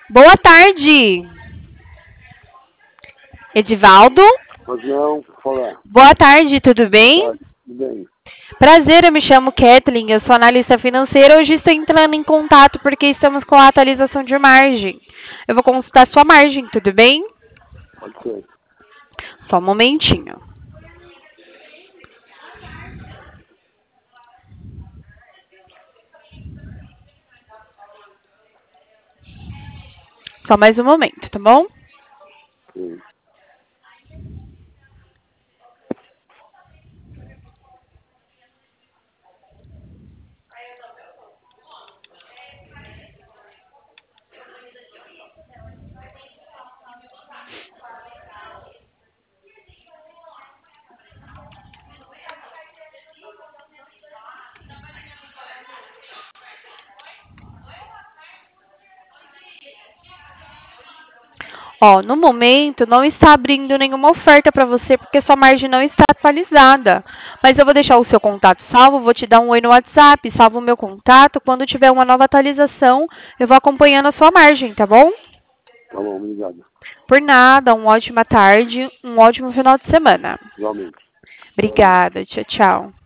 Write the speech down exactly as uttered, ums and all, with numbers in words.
Boa tarde. Edivaldo? Mas não, falar. Boa tarde, tudo bem? Tá, tudo bem. Prazer, eu me chamo Kathleen, eu sou analista financeira. Hoje estou entrando em contato porque estamos com a atualização de margem. Eu vou consultar sua margem, tudo bem? Pode ser. Só um momentinho. Só mais um momento, tá bom? Sim. Ó, no momento não está abrindo nenhuma oferta para você porque sua margem não está atualizada. Mas eu vou deixar o seu contato salvo, vou te dar um oi no WhatsApp, salvo o meu contato. Quando tiver uma nova atualização, eu vou acompanhando a sua margem, tá bom? Tá bom, obrigado. Por nada, uma ótima tarde, um ótimo final de semana. Igualmente. Obrigada, tchau, tchau.